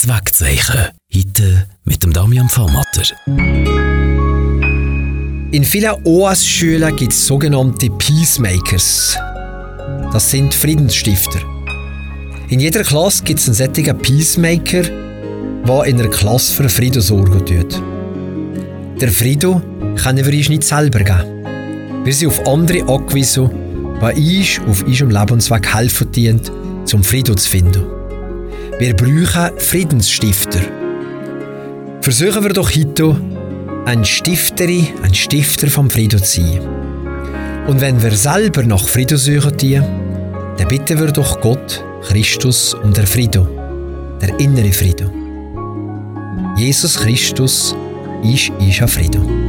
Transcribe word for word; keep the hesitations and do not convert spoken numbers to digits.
Das Wegzeichen. Heute mit dem Damian Vormatter. In vielen O A S-Schulen gibt es sogenannte Peacemakers. Das sind Friedensstifter. In jeder Klasse gibt es einen solchen Peacemaker, der in einer Klasse für Frieden sorgen tut. Der Frieden können wir uns nicht selber geben. Wir sind auf andere angewiesen, die uns auf unserem Lebensweg helfen dienen, zum Frieden zu finden. Wir brauchen Friedensstifter. Versuchen wir doch heute, eine Stifterin, ein Stifter vom Frieden zu sein. Und wenn wir selber nach Frieden suchen, dann bitten wir doch Gott, Christus um den Frieden, der innere Frieden. Jesus Christus ist unser Frieden.